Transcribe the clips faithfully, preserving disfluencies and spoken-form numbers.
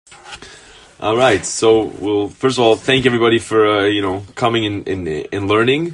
All right, so we'll first of all thank everybody for uh, you know coming and in, in, in learning.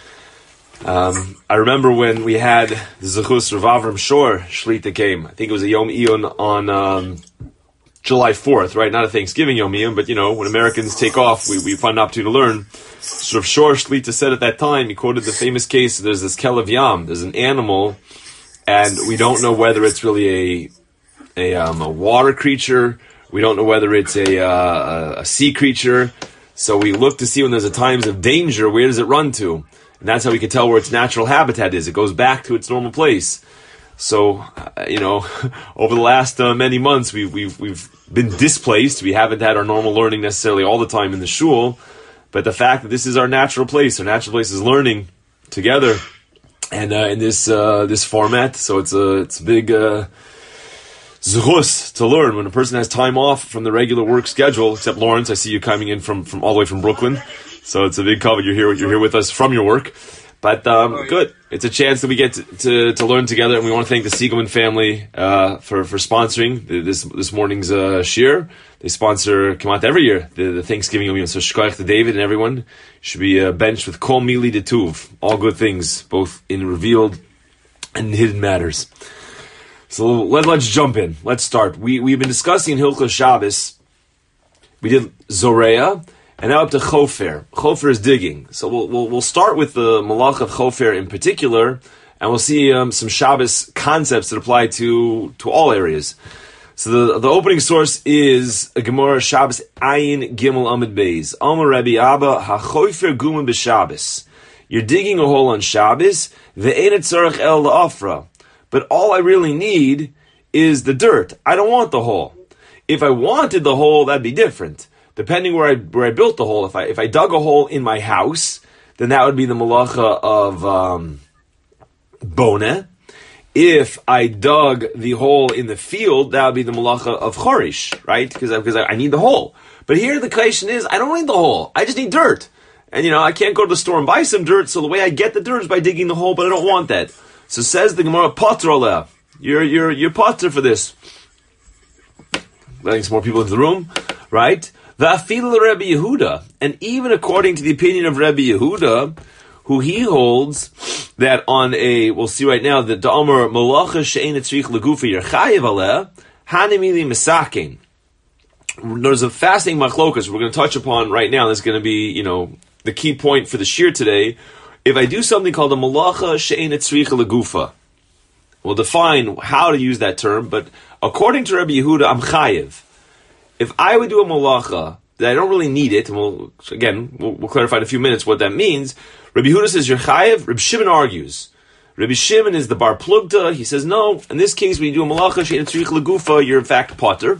Um, I remember when we had the Zechus Rav Avram Shor Shlita came. I think it was a Yom Iyun on um, July fourth, right? Not a Thanksgiving Yom Iyun, but you know when Americans take off, we, we find an opportunity to learn. So Rav Shor Shlita said at that time, he quoted the famous case. There's this Kelev Yam. There's an animal, and we don't know whether it's really a a, um, a water creature. We don't know whether it's a, uh, a sea creature. So we look to see when there's a times of danger, where does it run to? And that's how we can tell where its natural habitat is. It goes back to its normal place. So, uh, you know, over the last uh, many months, we've, we've, we've been displaced. We haven't had our normal learning necessarily all the time in the shul. But the fact that this is our natural place, our natural place is learning together and uh, in this uh, this format. So it's a, it's a big... Uh, Zchus to learn when a person has time off from the regular work schedule. Except Lawrence, I see you coming in from, from all the way from Brooklyn, so it's a big cover. You're here, you're here with us from your work, but um, good. It's a chance that we get to, to, to learn together, and we want to thank the Siegelman family uh, for for sponsoring this this morning's uh, shir. They sponsor come out every year the, the Thanksgiving Yom Yom. So shkoyach to David and everyone should be uh, benched with kol mili de tuv, all good things, both in revealed and hidden matters. So let, let's jump in. Let's start. We, we've been discussing in Hilchos Shabbos. We did Zoreya, and now up to Chofer. Chofer is digging. So we'll, we'll, we'll start with the Malach of Chofer in particular, and we'll see um, some Shabbos concepts that apply to, to all areas. So the, the opening source is a Gemara Shabbos Ayin Gimel Amid Beis. Amar Rabbi Abba HaChofer Gumen B'Shabbos. You're digging a hole on Shabbos, Ve'enet Tzarech El La'afra. But all I really need is the dirt. I don't want the hole. If I wanted the hole, that'd be different. Depending where I where I built the hole. If I if I dug a hole in my house, then that would be the malacha of um, boneh. If I dug the hole in the field, that would be the malacha of chorish, right? Because because I, I need the hole. But here the question is, I don't need the hole. I just need dirt. And you know, I can't go to the store and buy some dirt. So the way I get the dirt is by digging the hole. But I don't want that. So says the Gemara, Potter Oleh. You're, you're, you're Potter for this. Letting some more people into the room, right? Va'afil Rebbe Yehuda. And even according to the opinion of Rebbe Yehuda, who he holds that on a, we'll see right now, that Da'amar Malacha She'en Etzrich Legufa Yerchayev Aleh, Hanimili Mesakin. There's a fascinating machlokas we're going to touch upon right now. That's going to be, you know, the key point for the shir today. If I do something called a malacha she'ein etzricha legufa, we'll define how to use that term, but according to Rabbi Yehuda, I'm chayev. If I would do a malacha that I don't really need it, and we'll, again, we'll, we'll clarify in a few minutes what that means, Rabbi Yehuda says you're chayev, Rabbi Shimon argues. Rabbi Shimon is the bar plugta, he says no, in this case when you do a malacha she'ein etzricha legufa, you're in fact potter.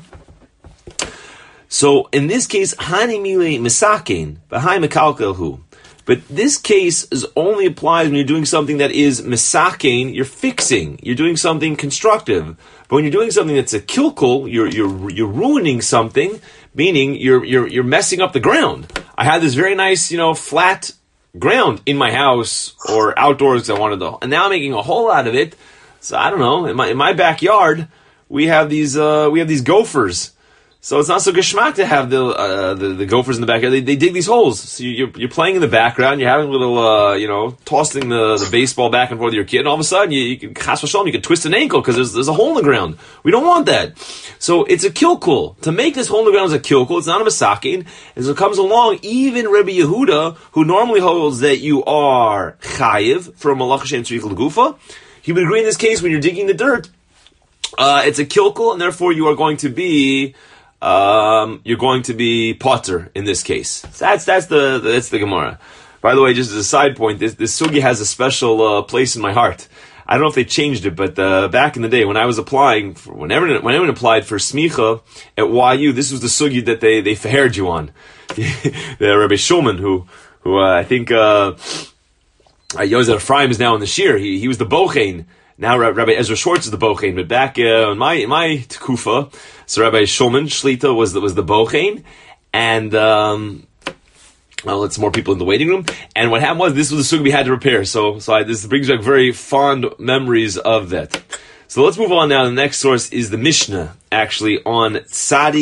So in this case, hani mile misakein, v'hai mekalkelhu. But this case is only applies when you're doing something that is misakein, you're fixing, you're doing something constructive. But when you're doing something that's a kilkul, you're you're you're ruining something, meaning you're you're you're messing up the ground. I had this very nice, you know, flat ground in my house or outdoors I wanted to, and now I'm making a hole out of it. So I don't know, in my in my backyard we have these uh, we have these gophers. So it's not so geschmack to have the, uh, the the gophers in the backyard. They, they dig these holes. So you're you're playing in the background. You're having a little, uh, you know, tossing the, the baseball back and forth with your kid. And all of a sudden, you, you can chas v'shalom, you can twist an ankle because there's there's a hole in the ground. We don't want that. So it's a kilkul. To make this hole in the ground is a kilkul. It's not a masakin. As it comes along, even Rabbi Yehuda, who normally holds that you are chayiv for a malach shem tzrich l'gufa, he would agree in this case when you're digging the dirt, uh, it's a kilkul, and therefore you are going to be. Um, you're going to be potter in this case. So that's that's the that's the Gemara. By the way, just as a side point, this this sugi has a special uh, place in my heart. I don't know if they changed it, but uh, back in the day when I was applying, for, whenever when anyone applied for smicha at Y U, this was the sugi that they they fahered you on. The Rabbi Shulman, who who uh, I think uh, Yozer Ephraim is now in the shir. He he was the bochein. Now Rabbi Ezra Schwartz is the bochein, but back uh, in my in my tekufa, so Rabbi Shulman Shlita was the, was the bochein, and um, well, it's more people in the waiting room. And what happened was this was the sugi we had to repair. So so I, this brings back very fond memories of that. So let's move on now. The next source is the Mishnah, actually on Tzadi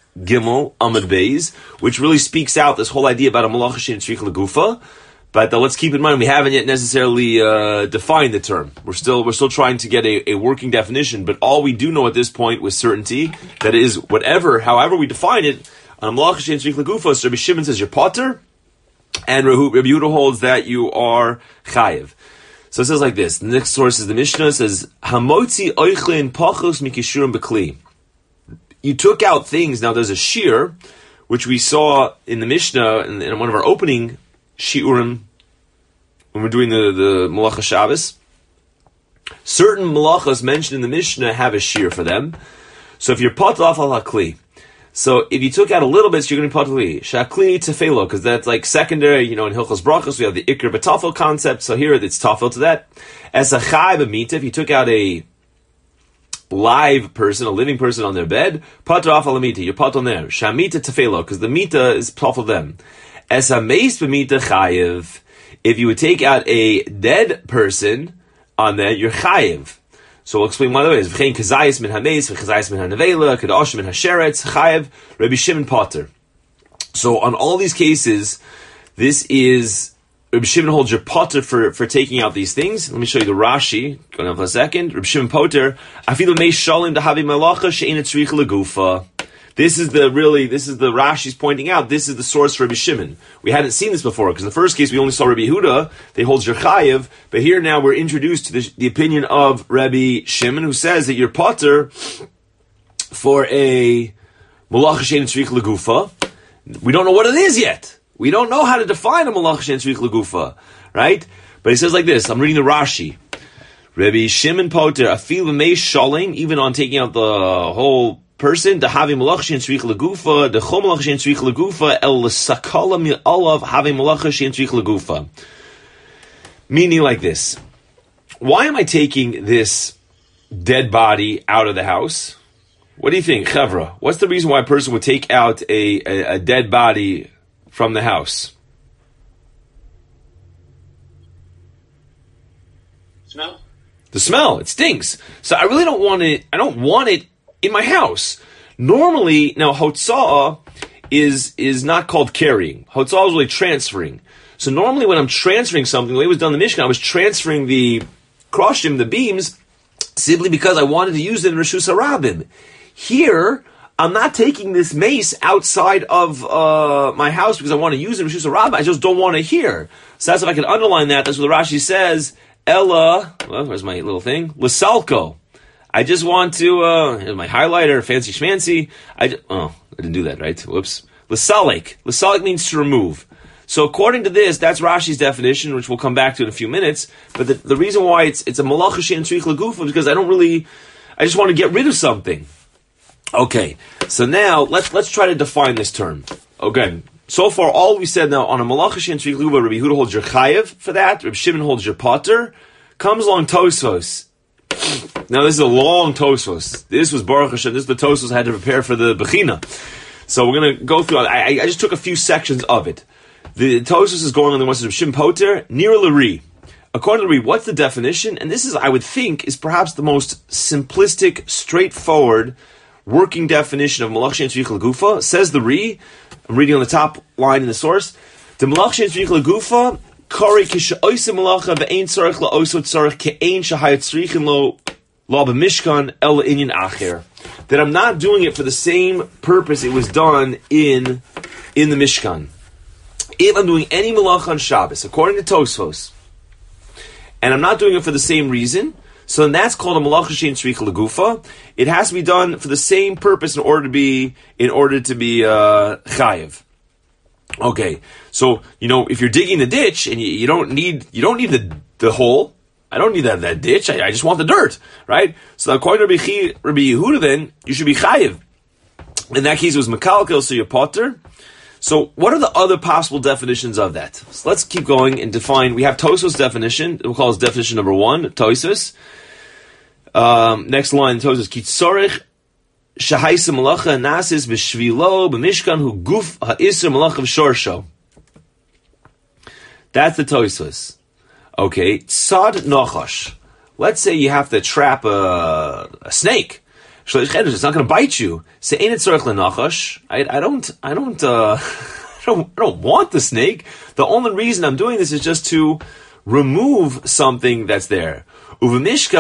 Gimel Amud Beis, which really speaks out this whole idea about a malacha she'ein tzrich legufa. But uh, let's keep in mind we haven't yet necessarily uh, defined the term. We're still we're still trying to get a, a working definition. But all we do know at this point with certainty that it is whatever, however we define it, on a malacha she'ein tzrich legufa. So Rabbi Shimon says you're potter, and Rabbi Yehuda holds that you are chayiv. So it says like this. The next source is the Mishnah. It says hamotzi oichlin pachos mikishurim bekli. You took out things. Now there's a shear, which we saw in the Mishnah in, in one of our opening shiurim when we're doing the, the Malacha Shabbos. Certain malachas mentioned in the Mishnah have a shear for them. So if you're patel off al hakli, so if you took out a little bit, so you're going to be patel shakli tefelo, because that's like secondary. You know, in Hilchos Brachos we have the ikr b'tafel concept. So here it's tafel to that. As a chai b'mita, if you took out a live person, a living person on their bed, patel off al mita, you're patel there. Shamita tefelo, because the mita is tafel them. As a meis b'mita chayiv, if you would take out a dead person on that, you're chayiv. So we'll explain one of the ways. V'chein kazayis min hameis, v'chazayis min hanevela, kadosh min hasheretz, chayiv, Rabbi Shimon potter. So on all these cases, this is, Rabbi Shimon holds your potter for, for taking out these things. Let me show you the Rashi. Go down for a second. Rabbi Shimon potter, afilu meis shalim dahavi malacha she'ein tzrich legufa. This is the really, this is the Rashi's pointing out, this is the source for Rabbi Shimon. We hadn't seen this before, because in the first case we only saw Rabbi Yehuda, they hold your chayiv, but here now we're introduced to the, the opinion of Rabbi Shimon, who says that you're potter for a malacha she'ein tzrich legufa. We don't know what it is yet. We don't know how to define a malacha she'ein tzrich legufa, right? But he says like this, I'm reading the Rashi. Rabbi Shimon potter, afilu meis shalim, even on taking out the whole person, the havi malacha she'ein tzrich legufa, the chol malacha she'ein tzrich legufa, el l'sakala mi'alav havi malacha she'ein tzrich legufa. Meaning like this. Why am I taking this dead body out of the house? What do you think, Chevra? What's the reason why a person would take out a, a, a dead body from the house? Smell? The smell. It stinks. So I really don't want it, I don't want it in my house. Normally, now hotzah is is not called carrying. Hotzah is really transferring. So normally when I'm transferring something, the way it was done in the Mishkan, I was transferring the kroshim, the beams, simply because I wanted to use it in Reshus HaRabim. Here, I'm not taking this mace outside of uh, my house because I want to use it in Reshus HaRabim. I just don't want to hear. So that's if I can underline that. That's what the Rashi says. Ella, well, where's my little thing? L'salko. I just want to, uh, my highlighter, fancy schmancy. I just, oh, I didn't do that, right? Whoops. L'salik. L'salik means to remove. So according to this, that's Rashi's definition, which we'll come back to in a few minutes. But the, the reason why it's it's a malacha she'ein tzrich legufa is because I don't really, I just want to get rid of something. Okay, so now let's let's try to define this term. Okay, so far all we said now on a malacha she'ein tzrich legufa, Rabbi Yehuda holds your chayev for that. Rabbi Shimon holds your potter. Comes along Tosfos. Now this is a long Tosfos. This was Baruch Hashem. This is the Tosfos I had to prepare for the Bechina. So we're going to go through. I, I just took a few sections of it. The Tosfos is going on the one of Shim Poter, Nira Lari. According to Lari, what's the definition? And this is, I would think, is perhaps the most simplistic, straightforward, working definition of Malach She'ein Tzrich Legufa. Says the Ri, I'm reading on the top line in the source, the Malach She'ein Tzrich Legufa, Kari kisha oisa malacha ve'ein tzarech la'oso tzarech ke'ein shahayat tzrichin lo la b'mishkan el inyan acher. That I'm not doing it for the same purpose it was done in in the Mishkan. If I'm doing any malacha on Shabbos, according to Tosfos, and I'm not doing it for the same reason, so then that's called a malacha she'ein tzrich legufa. It has to be done for the same purpose in order to be in order to be uh, chayiv. Okay, so you know if you're digging the ditch and you, you don't need you don't need the the hole. I don't need that that ditch. I, I just want the dirt, right? So according to Rabbi, Rabbi Yehuda, then you should be chayiv. In that case, it was mekalkel, so you're potter. So what are the other possible definitions of that? So let's keep going and define. We have Tosfos definition. We'll call this definition number one. Tosfos. Um, next line, Tosfos kitzorich. Shahaisa malacha nasis b'shvilo b'mishkan hu guf ha'isr malacha v'shorsho. That's the Tosfos. Okay, tzad nachash. Let's say you have to trap a, a snake. It's not going to bite you. I, I don't, I don't, uh, I don't, I don't want the snake. The only reason I'm doing this is just to remove something that's there. Right?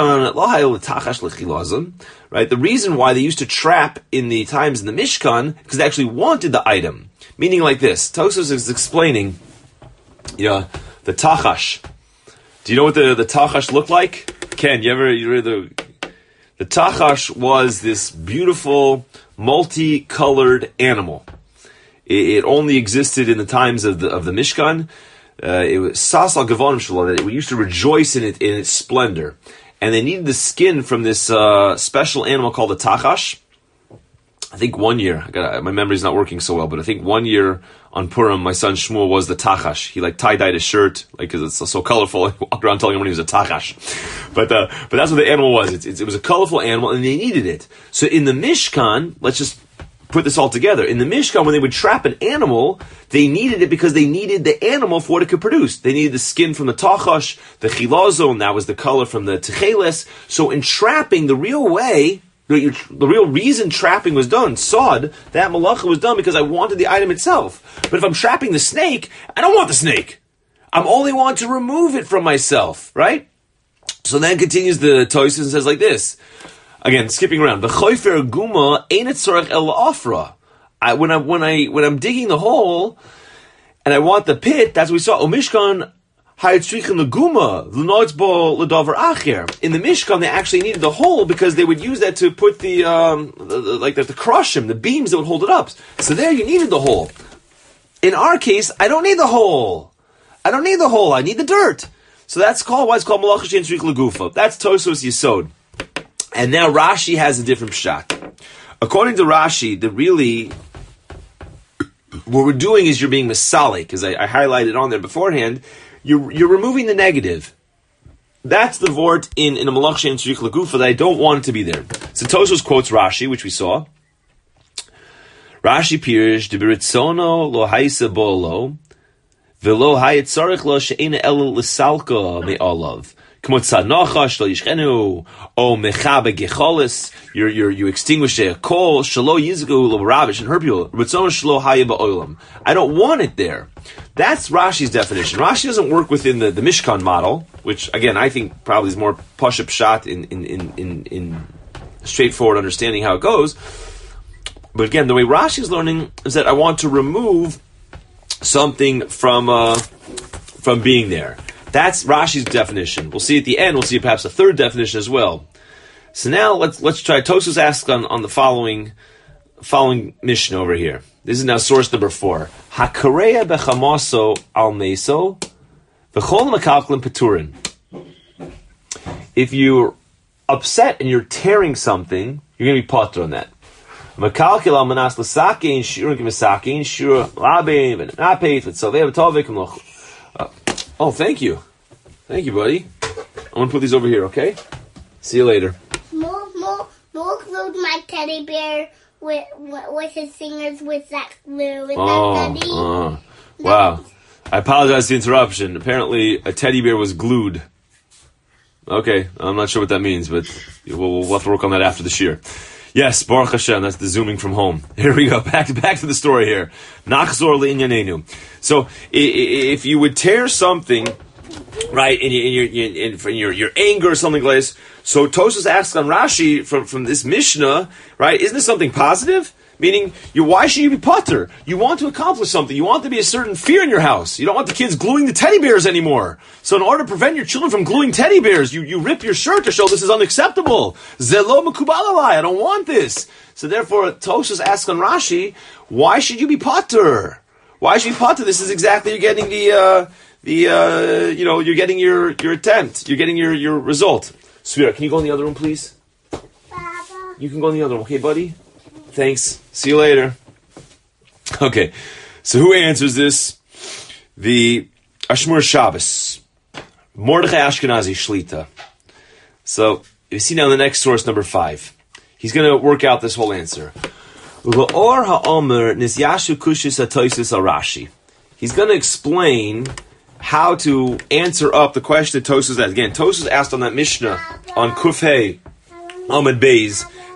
The reason why they used to trap in the times in the Mishkan, because they actually wanted the item. Meaning like this. Tosfos is explaining, you know, the tachash. Do you know what the, the tachash looked like? Ken, you ever, you read the, the tachash was this beautiful, multicolored animal. It, it only existed in the times of the, of the Mishkan. Uh, it was sasal gavonim shelo, that we used to rejoice in it, in its splendor. And they needed the skin from this, uh, special animal called the tachash. I think one year, I got my memory's not working so well, but I think one year on Purim, my son Shmuel was the tachash. He like tie-dyed his shirt, like, cause it's so, so colorful. I walked around telling everyone he was a tachash. But, uh, but that's what the animal was. It's, it's, it was a colorful animal and they needed it. So in the Mishkan, let's just put this all together. In the Mishkan, when they would trap an animal, they needed it because they needed the animal for what it could produce. They needed the skin from the tachash, the chilazo, and that was the color from the techeles. So in trapping, the real way, the, the real reason trapping was done, sod, that malacha was done because I wanted the item itself. But if I'm trapping the snake, I don't want the snake. I only want to remove it from myself, right? So then continues the Tosfos and says like this. Again, skipping around. The choifer guma ain't it tzorach el afra. I when I when I when I'm digging the hole and I want the pit, that's what we saw. O mishkan hayitzrichen the guma l'notzbo l'davar acher. In the Mishkan, they actually needed the hole because they would use that to put the um the, the, like the, the crushim, the beams that would hold it up. So there, you needed the hole. In our case, I don't need the hole. I don't need the hole. I need the dirt. So that's called why it's called malacha she'en tzrich legufa. That's Tosfos Yesod. And now Rashi has a different pshat. According to Rashi, the really, what we're doing is you're being misalik, because I, I highlighted on there beforehand, you're, you're removing the negative. That's the vort in, in a malach she'en tzrich legufa that I don't want it to be there. So Tosfos quotes Rashi, which we saw. Rashi pirish, debiritzono lo haisa bolo, velo hayitzarech lo she'ena el l'salka me'olav. You you you extinguish a coal. I don't want it there. That's Rashi's definition. Rashi doesn't work within the, the Mishkan model, which again I think probably is more pashup pshat in in, in in in straightforward understanding how it goes. But again, the way Rashi's learning is that I want to remove something from uh, from being there. That's Rashi's definition. We'll see at the end. We'll see perhaps a third definition as well. So now let's let's try. Tosfos asks on, on the following following mission over here. This is now source number four. Hakareya bechamaso al meso v'chol mekalklim peturin. If you're upset and you're tearing something, you're going to be potter on that. Mekalkel al manas l'sakein shiurim k'mesakein shur labein v'napeit v'tzavei v'tovik v'loch. Oh, thank you. Thank you, buddy. I'm going to put these over here, okay? See you later. More, more, more glued my teddy bear with, with, with his fingers with that glue. With oh, that teddy. Oh. Wow. I apologize for the interruption. Apparently, a teddy bear was glued. Okay, I'm not sure what that means, but we'll, we'll have to work on that after the shir. Yes, Baruch Hashem, that's the zooming from home. Here we go, back to, back to the story here. Nachzor le'inyanenu. So, if you would tear something, right, in your, in your, in, in your, your anger or something like this, so Tosfos asks on Rashi from, from this Mishnah, right, isn't this something positive? Meaning, you, why should you be potter? You want to accomplish something. You want there to be a certain fear in your house. You don't want the kids gluing the teddy bears anymore. So in order to prevent your children from gluing teddy bears, you, you rip your shirt to show this is unacceptable. Zelo mekubal alai, I don't want this. So therefore, Tosfos asks on Rashi, why should you be potter? Why should you be potter? This is exactly, you're getting the, uh, the, uh, you know, you're getting your, your attempt. You're getting your, your result. Svira, can you go in the other room, please? Baba. You can go in the other room, okay, buddy? Thanks. See you later. Okay, so who answers this? The Ashmur Shabbos, Mordechai Ashkenazi Shlita. So you see now the next source, number five. He's going to work out this whole answer. L'or ha'omer nisyashu kushis ha'toisis Rashi. He's going to explain how to answer up the question that Tosfos asked. Again, Tosfos asked on that Mishnah on Kufhei Amud Beis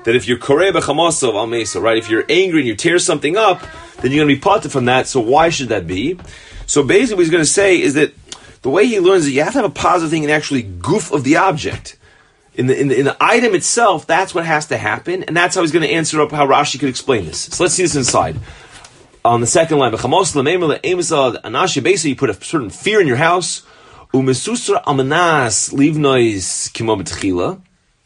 that if you're koreh b'chamosav al mesa, right, if you're angry and you tear something up, then you're going to be potter from that. So why should that be? So basically what he's going to say is that the way he learns is you have to have a positive thing in actually goof of the object. In the, in the in the item itself, that's what has to happen, and that's how he's going to answer up how Rashi could explain this. So let's see this inside. On the second line, basically you put a certain fear in your house. Umesusra amanas livnois kimo b'tchila.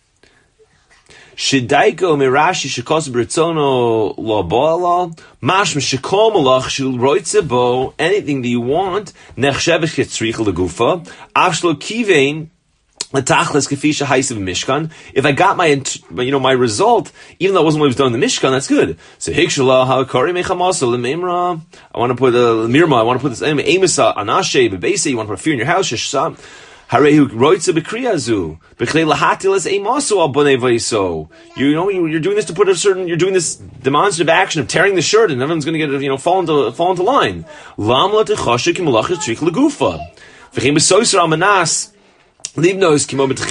Shidaiko mirashi shekos b'ritzono lo bo'ala. Mashma shekom alach shil roitze bo. Anything that you want. Nechshevet chetzricha legufa. Avshlo kivein. If I got my, you know, my result, even though it wasn't what was done in the Mishkan, that's good. So hikshala hakari mechamasa lememra. I want to put a mirma. I want to put this amisa anashe bebese. You want to put fear in your house. Shesham harehu roitze bekriyazu bechlei lahatilas emasu al bonei vayso. You know, you're doing this to put a certain. You're doing this demonstrative action of tearing the shirt, and everyone's going to get, you know, fall into fall into line. Lam la techashik imolachas trich legufa. V'chein besoyser amanas. You want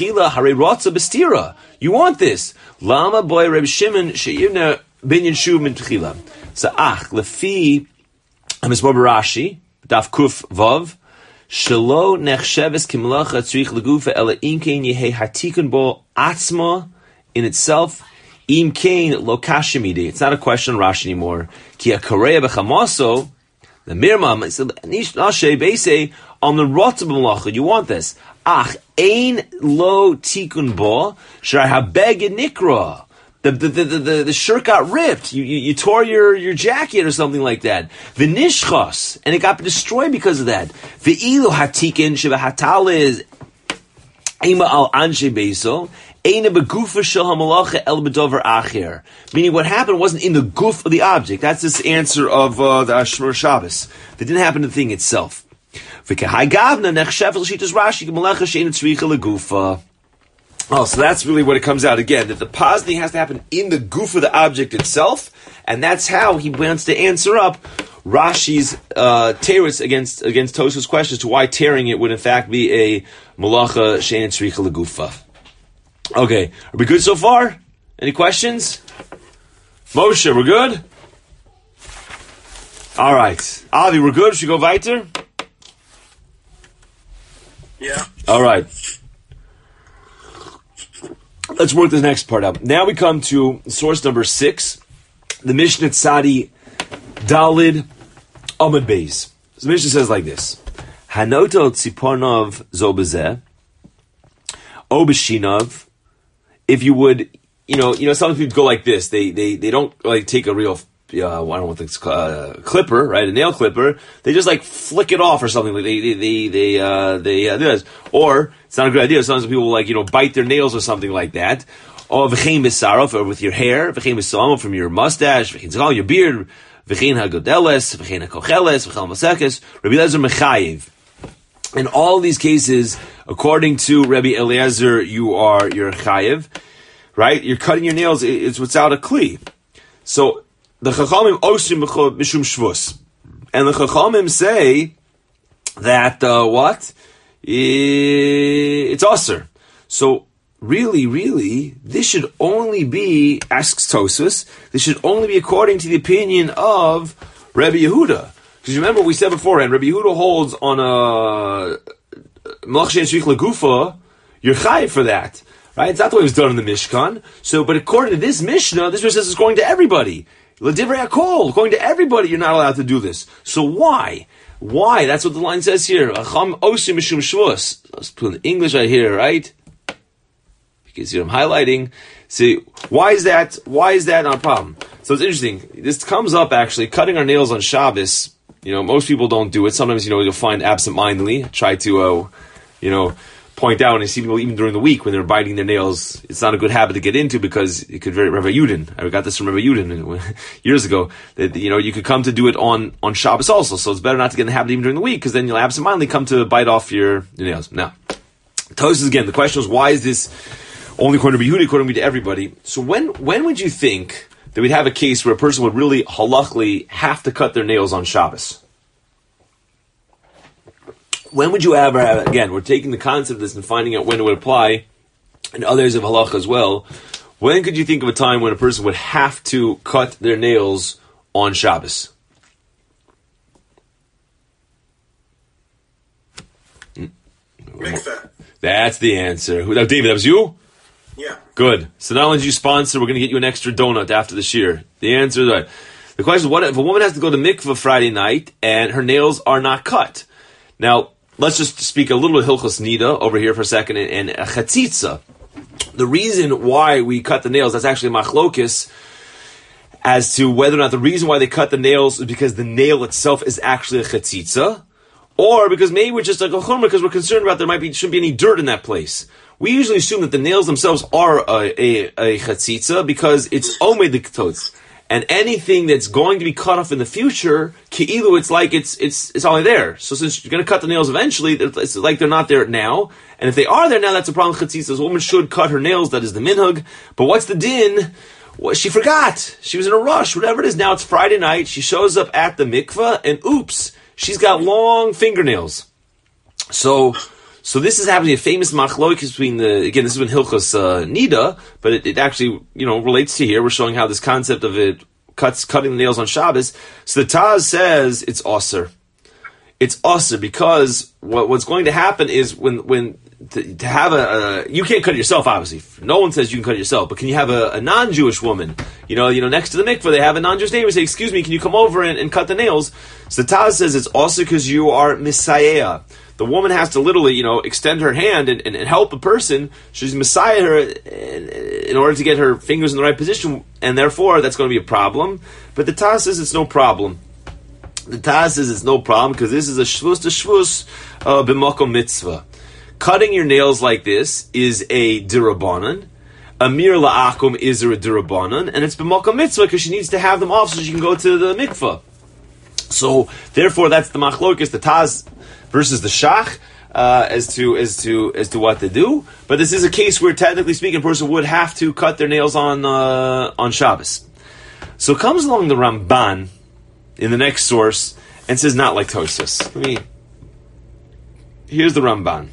this. Lama boy Reb Shimon she'ivna binyan shuv min tchila. So ach lefi amismor b'Rashi daf kuf vav shelo nechsheves kimlacha tzrich legufa ela imkein yehei hatikun bo atzma in itself imkein lo kashimide. It's not a question Rashi anymore. Ki akareya b'chamaso the mirmam nish nashe beise on the rotz b'malacha. You want this. Ach, ein lo tikun bo, shar habeged nikra. The, the, the, the, the shirt got ripped. You, you, you tore your, your jacket or something like that. V'nishchos, and it got destroyed because of that. V'ilu hatikin shevahatal is ima al anshe beso, eina begufa shel hamalacha el bedover acher. Meaning what happened wasn't in the goof of the object. That's this answer of uh, the Ashur Shabbos. That didn't happen to the thing itself. Oh, so that's really what it comes out again, that the positive has to happen in the goof of the object itself, and that's how he wants to answer up Rashi's uh, teretz against against Tosfos' question as to why tearing it would in fact be a malacha she'ein tzricha legufa. Okay, are we good so far? Any questions? Moshe, we're good? All right. Avi, we're good? Should we go weiter? Yeah. All right. Let's work this next part out. Now we come to source number six, the Mishnah Tzadi Dalid Amud Beis. So the Mishnah says like this: Hanoto tzipornov zobezeh, obeshinov. If you would, you know, you know, some people go like this. They they they don't like take a real. Uh, I don't know what it's uh, clipper, right? A nail clipper. They just like flick it off or something. Like they, they, they, they, uh, they uh, do this. Or it's not a good idea. Sometimes people like, you know, bite their nails or something like that. Or v'chein b'sarov, or with your hair. V'chein b'salmo, from your mustache. V'chein zgal, your beard. V'chein hagodeles. V'chein hakocheles. V'chein masekes. Rabbi Eliezer mechayev. In all these cases, according to Rabbi Eliezer, you are you're chayev, right? You're cutting your nails. It's without a kli. So the Chachamim osrim mishum shvus, and the Chachamim say that uh, what it's aser. So really, really, this should only be, asks Tosfos, this should only be according to the opinion of Rabbi Yehuda. Because remember, we said beforehand, Rabbi Yehuda holds on a Malach she'ein tzrich legufa, you're chayiv for that. Right? It's not the way it was done in the Mishkan. So, but according to this Mishnah, this Mishnah says it's going to everybody. L'divrei hakol, going to everybody, you're not allowed to do this. So why? Why? That's what the line says here. Acham osim mishum shvus. Let's put in English right here, right? Because here I'm highlighting. See, why is that? Why is that not a problem? So it's interesting. This comes up actually. Cutting our nails on Shabbos. You know, most people don't do it. Sometimes, you know, you'll find absentmindedly try to, uh, you know, point out, and I see people even during the week when they're biting their nails. It's not a good habit to get into because it could very Rabbi Yudin. I got this from Rabbi Yudin years ago. That, you know, you could come to do it on on Shabbos also. So it's better not to get in the habit even during the week because then you'll absentmindedly come to bite off your, your nails. Now, Tosfos again. The question is, why is this only according to Rabbi Yudin, according to everybody? So when when would you think that we'd have a case where a person would really halachically have to cut their nails on Shabbos? When would you ever have, again, we're taking the concept of this and finding out when it would apply, and others of halacha as well. When could you think of a time when a person would have to cut their nails on Shabbos? Mikveh. That's the answer. Who, that, David, that was you? Yeah. Good. So not only did you sponsor, we're going to get you an extra donut after this year. The answer is right. The question is, what if a woman has to go to mikveh Friday night and her nails are not cut? Now, let's just speak a little bit Hilchos Nida over here for a second, and, and a chatzitza. The reason why we cut the nails, that's actually machlokis, as to whether or not the reason why they cut the nails is because the nail itself is actually a chatzitza, or because maybe we're just like a chumrah because we're concerned about there might be shouldn't be any dirt in that place. We usually assume that the nails themselves are a, a, a chatzitza because it's omed diktos. And anything that's going to be cut off in the future, ki'ilu, it's like it's it's it's already there. So since you're going to cut the nails eventually, it's like they're not there now. And if they are there now, that's a problem. Chatzitza, a woman should cut her nails. That is the minhag. But what's the din? Well, she forgot. She was in a rush. Whatever it is. Now it's Friday night. She shows up at the mikveh, and oops, she's got long fingernails. So. So this is happening, a famous machlokes between the, again, this is in Hilchos uh, Nida, but it, it actually, you know, relates to here. We're showing how this concept of it cuts, cutting the nails on Shabbos. So the Taz says it's osir. It's osir because what, what's going to happen is when, when, to, to have a, a, you can't cut it yourself, obviously. No one says you can cut it yourself, but can you have a, a non-Jewish woman? You know, you know, next to the mikveh, they have a non-Jewish neighbor say, excuse me, can you come over and, and cut the nails? So the Taz says it's osir because you are misayeh. The woman has to literally, you know, extend her hand and, and, and help a person. She's messiah her in, in order to get her fingers in the right position, and therefore that's going to be a problem. But the Taz says it's no problem. The Taz says it's no problem because this is a shvus to shvus uh, b'makom mitzvah. Cutting your nails like this is a dirabanan. Amir la'akum is a dirabanan, and it's b'makom mitzvah because she needs to have them off so she can go to the mikvah. So therefore, that's the machlokes, the Taz versus the Shach, uh, as to as to as to what to do. But this is a case where, technically speaking, a person would have to cut their nails on uh, on Shabbos. So comes along the Ramban in the next source and says not like Tosfos. Let me. Here's the Ramban.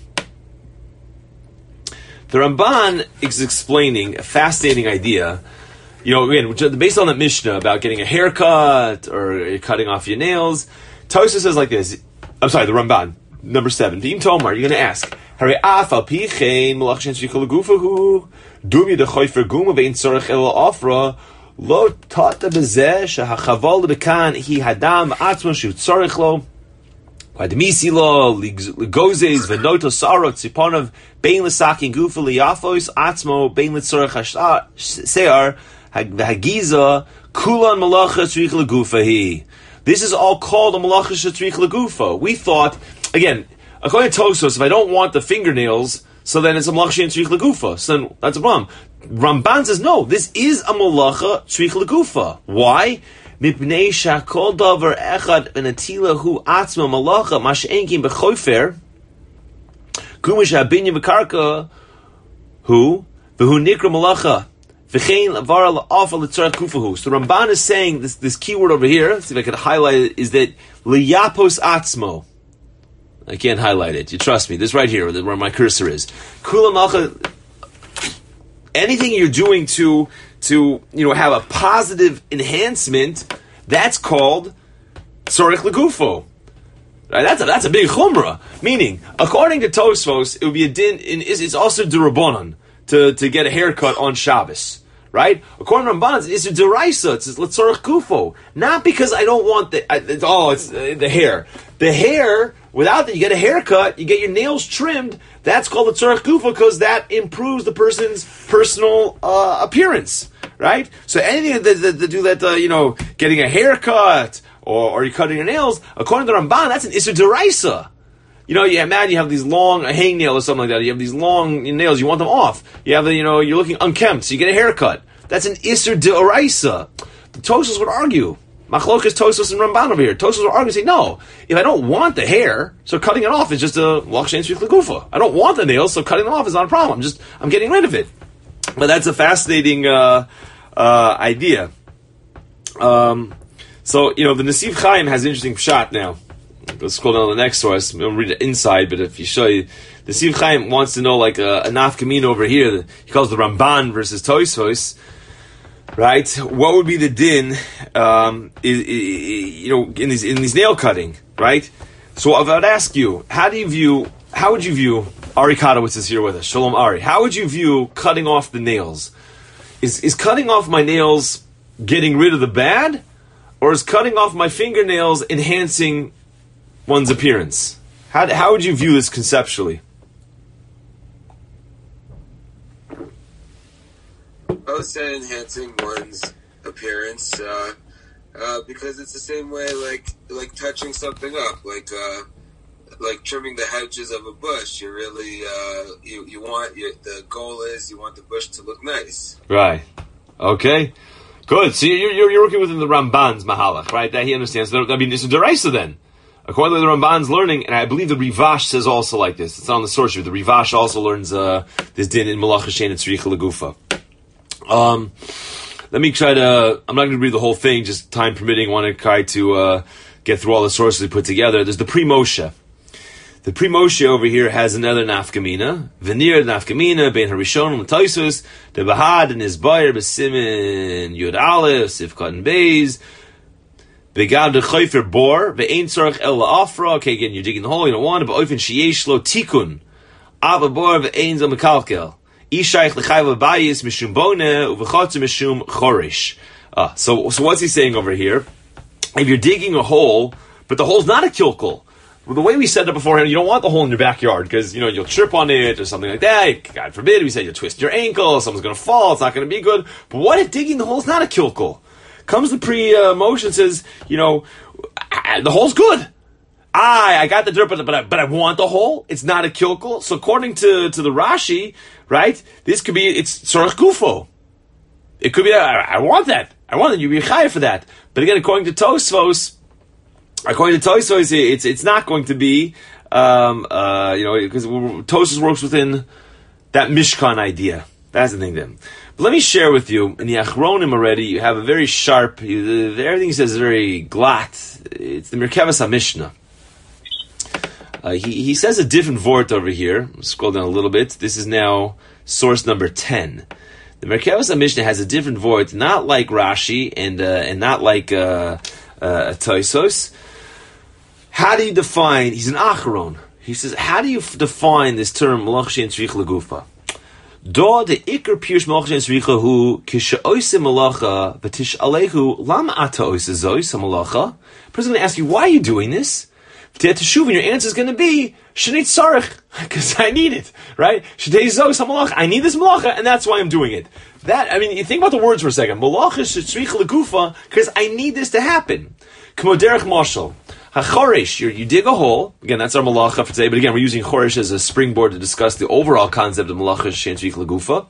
The Ramban is explaining a fascinating idea. You know, again, based on the Mishnah about getting a haircut or cutting off your nails, Tosfos says like this. I'm sorry, the Ramban, number seven. V'im Tomar, you're going to ask, Hare af al pichein melach shen shrichel gufahu dumi de choifer guma ve'in tzorech el afra lo tata bezeh shehachaval lebekan hi hadam atzma shu tzorech lo v'admisi lo ligozes v'noto sarot tziponav bein l'sakin gufa liyafos atzmo bein l'tzorech se'ar v'hagiza kulan malacha shrichel gufahi. This is all called a malacha shetrich legufa. We thought, again, according to Tosfos, if I don't want the fingernails, so then it's a malacha shetrich legufa. So then that's a problem. Ramban says, no, this is a malacha shetrich legufa. Why? Mipnei shakol davar echad v'natila hu atzma malacha mash'enkim b'chofer kumish habinya v'karka hu v'hu nikra malacha. So the Ramban is saying this this key word over here, let's see if I can highlight it, is that liyapos atzmo. I can't highlight it. You trust me. This right here, where my cursor is. Kula anything you're doing to to you know have a positive enhancement, that's called tzorech legufo. Right? That's a that's a big chumrah. Meaning, according to Tosfos, it would be a din. In, it's also derabanan to to get a haircut on Shabbos. Right? According to Ramban, it's a deraisa. It's l'tzorech gufo. Not because I don't want the, I, it's, oh, it's uh, the hair. The hair, without that, you get a haircut, you get your nails trimmed, that's called l'tzorech gufo because that improves the person's personal uh, appearance. Right? So anything that, that, that do that, uh, you know, getting a haircut or, or you cutting your nails, according to Ramban, that's an issur deraisa. You know, you imagine you have these long, a hangnail or something like that. You have these long nails. You want them off. You have the, you know, you're looking unkempt, so you get a haircut. That's an issur d'oraisa. The Tosfos would argue. Machlokas Tosfos and Ramban over here. Tosfos would argue and say, no, if I don't want the hair, so cutting it off is just a lach shein tzrich legufa. I don't want the nails, so cutting them off is not a problem. I'm just, I'm getting rid of it. But that's a fascinating uh, uh, idea. Um, so, you know, the Nesiv Chaim has an interesting pshat now. let's scroll down to the next source. We don't read it inside, but if you show you, the Siv Chaim wants to know like a, a nafkamina over here. He calls the Ramban versus Tosfos. Right? What would be the din? Um, is, is, you know, in these in these nail cutting, right? So I would ask you, how do you view? How would you view? Ari Kadowitz is here with us. Shalom Ari. How would you view cutting off the nails? Is is cutting off my nails getting rid of the bad, or is cutting off my fingernails enhancing one's appearance? How how would you view this conceptually? I would say enhancing one's appearance, uh, uh, because it's the same way, like like touching something up, like uh, like trimming the hedges of a bush. You really uh, you you want your, the goal is you want the bush to look nice. Right. Okay. Good. So you're you're, you're working within the Ramban's mahalach, right? That he understands. I mean, it's a deraisa then. According to the Ramban's learning, and I believe the Rivash says also like this. It's on the source sheet. The Rivash also learns uh, this din in Malacha Shein and Tzricha Legufa. Um, let me try to. I'm not going to read the whole thing, just time permitting. I want to try to uh, get through all the sources we put together. There's the Pri Moshe. The Pri Moshe over here has another nafkamina. Venir nafkamina ben Harishon l'Taisus the Bahad and his buyer b'Simin Yud Aleph Sifkat and Beis Begad the Chayfer Bor ve'Ein Tzarich El La'afra. Okay, again, you're digging the hole. You don't want it, but Oifen Sheyesh Lo Tikun Ava Bor ve'Ein Zal Mekalkel. Ishayich l'Chayv Bayis Mishum Bone uV'Chatzu Mishum Chorish. Ah, so so what's he saying over here? If you're digging a hole, but the hole's not a kilkel. Well, the way we said it beforehand, you don't want the hole in your backyard because, you know, you'll trip on it or something like that. God forbid, we said you'll twist your ankle, someone's going to fall, it's not going to be good. But what if digging the hole is not a kilkel? Comes the pre-motion, says, you know, the hole's good. I, I got the dirt, but, but, I, but I want the hole. It's not a kilkel. So according to, to the Rashi, right, this could be, it's tzorach gufo. It could be, I, I want that. I want it. You'd be chayav for that. But again, according to Tosfos, According to Tosfos, it's it's not going to be, um, uh, you know, because Tosfos works within that Mishkan idea. That's the thing then. But let me share with you, in the Achronim already, you have a very sharp, you, everything he says is very glatt. It's the Merkavas HaMishnah. Uh, he, he says a different vort over here. Scroll down a little bit. This is now source number ten. The Merkavas HaMishnah has a different vort, not like Rashi and uh, and not like uh, uh, Tosfos. How do you define, he's an Acharon, he says, how do you f- define this term, Malach Shein Tzricha Legufa? Do the Iker Pirush Malach Shein Tzricha hu, kisha oise malacha, v'tish alehu, lam ata oise zois malacha? The person's going to ask you, why are you doing this? V'tei teshuv, and your answer is going to be, Shnei tzarech, because I need it, right? Shnei zois malacha, I need this malacha, and that's why I'm doing it. That, I mean, you think about the words for a second. Malach Shein Tzricha Legufa, because I need this to happen. K'mo derech mashal. HaChoresh, you dig a hole. Again, that's our malacha for today. But again, we're using choresh as a springboard to discuss the overall concept of malacha shein tzricha legufa.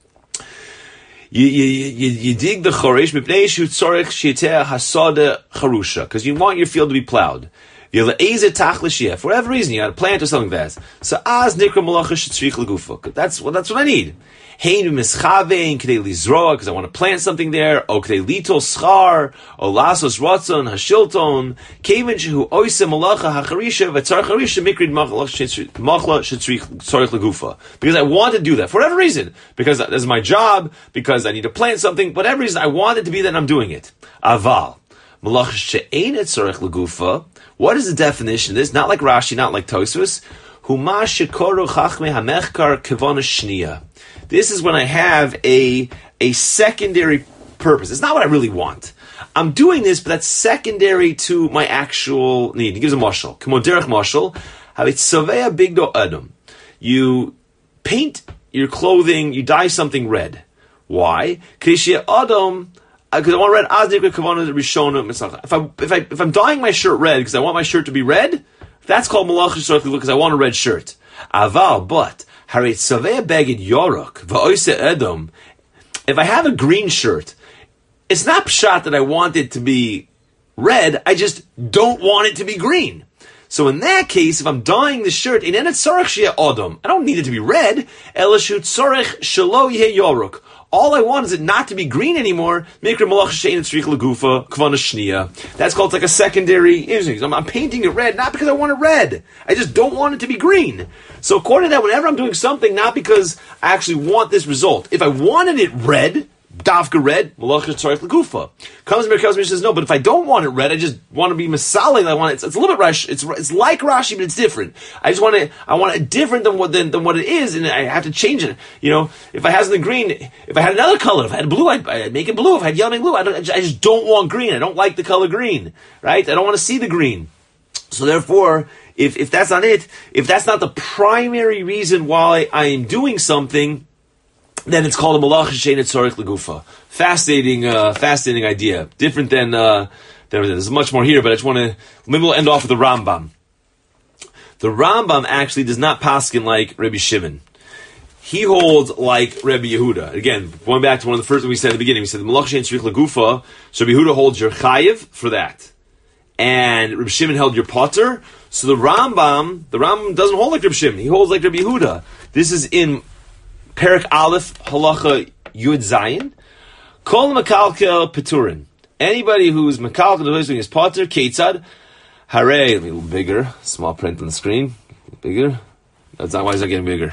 You, you, you, you dig the choresh mipnei shu tzorech sheiteh hasada charusha, because you want your field to be plowed. For whatever reason, you got a plant or something like that. So az nikra malacha shein tzricha legufa. That's what that's what I need. Hein mischavein k'dei lizroa, because I want to plant something there. O k'dei litol schar, o lasos ratzon hashilton. Kevin shehu oisem malacha hacharisha v'tzar charisha mikrid machla shetzrich tzarich legufa. Because I want to do that for whatever reason. Because that's my job. Because I need to plant something. Whatever reason, I want it to be that I'm doing it. Aval malacha she'ein et tzarich legufa. What is the definition of this? Not like Rashi, not like Tosfos. Huma shekoru chachmei hamechkar kevana shniya. This is when I have a a secondary purpose. It's not what I really want. I'm doing this, but that's secondary to my actual need. He gives a mashal. K'mo derech mashal, havitzavea bigdo adam. You paint your clothing, you dye something red. Why? Because adam, because I want red. If I if I if I'm dyeing my shirt red because I want my shirt to be red, that's called malach shortly because I want a red shirt. Aval, but if I have a green shirt, it's not pshat that I want it to be red, I just don't want it to be green. So in that case, if I'm dyeing the shirt, I don't need it to be red. all I want is it not to be green anymore. That's called like a secondary instinct. I'm, I'm painting it red, not because I want it red. I just don't want it to be green. So according to that, whenever I'm doing something, not because I actually want this result. If I wanted it red, Davka red, Malachas Tzarech L'Gufa. Comes Merkaz and says, no, but if I don't want it red, I just want to be Masaling, I want it, it's, it's a little bit Rashi, it's, it's like Rashi, but it's different. I just want it, I want it different than what, than, than what it is, and I have to change it. You know, if I had something green, if I had another color, if I had blue, I'd, I'd make it blue. If I had yellow, blue, I, don't, I just don't want green. I don't like the color green, right? I don't want to see the green. So therefore, if, if that's not it, if that's not the primary reason why I am doing something, then it's called a malach she'ein tzarich legufa. Fascinating, uh, fascinating idea. Different than, uh, than everything. There's much more here, but I just want to, maybe we'll end off with the Rambam. The Rambam actually does not paskin like Rabbi Shimon. He holds like Rabbi Yehuda. Again, going back to one of the first things we said at the beginning, we said the malach she'ein tzarich legufa, so Rabbi Yehuda holds your chayiv for that. And Rabbi Shimon held your potter. So the Rambam, the Rambam doesn't hold like Rabbi Shimon. He holds like Rabbi Yehuda. This is in Perak Aleph, Halacha Yud Zayin. Kol Mekalkel Peturin. Anybody who's Mekalkel, who's doing his potter, Ketzad, Hare, a little bigger, small print on the screen, bigger. That's not why is that getting bigger.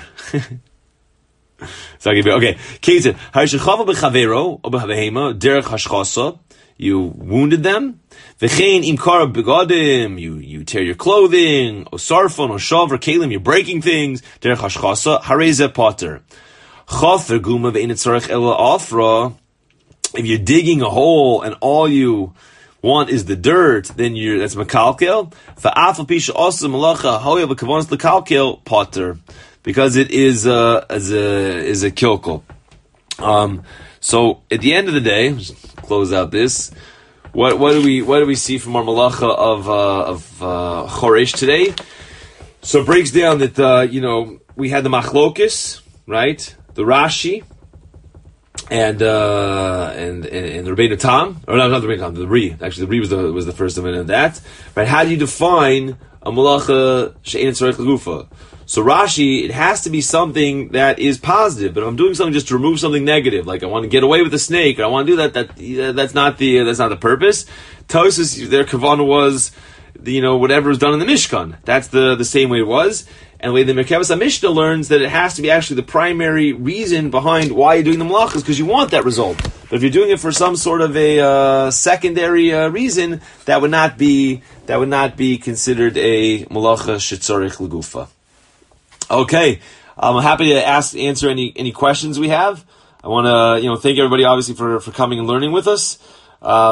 It's not getting bigger. Okay, Ketzad, Hare Shechava Bechavero, or Bechavehema, Derech Hashchasa, you wounded them. V'chein imkara begadim, you you tear your clothing. Osarfon, oshav, or kalim, you're breaking things. Derech hashchasa, hareze potter. Chafer guma ve'in tzarech ela afra. If you're digging a hole and all you want is the dirt, then you're that's mekalkel. Va'afal pisha asa malacha hoya v'kavanas lekalkel potter, because it is a as a is a kilkel. Um. So at the end of the day, just close out this. What what do we what do we see from our malacha of uh, of uh, Choresh today? So it breaks down that uh, you know we had the machlokis, right? The Rashi and uh, and and, and the Rebbeinu Tam, or no, not the Rebbeinu Tam, the Ri. Actually, the Ri was the was the first event of that. Right? How do you define a malacha she'ein tzarech legufa? So Rashi, it has to be something that is positive. But if I'm doing something just to remove something negative, like I want to get away with the snake, or I want to do that, that that's not the that's not the purpose. Tosas, their kavanah was, you know, whatever was done in the Mishkan. That's the, the same way it was. And the way the Merkavas HaMishnah learns that it has to be actually the primary reason behind why you're doing the malachas, because you want that result. But if you're doing it for some sort of a uh, secondary uh, reason, that would not be that would not be considered a malacha shetzarich legufa. Okay, I'm happy to ask, answer any, any questions we have. I want to, you know, thank everybody obviously for, for coming and learning with us. Uh,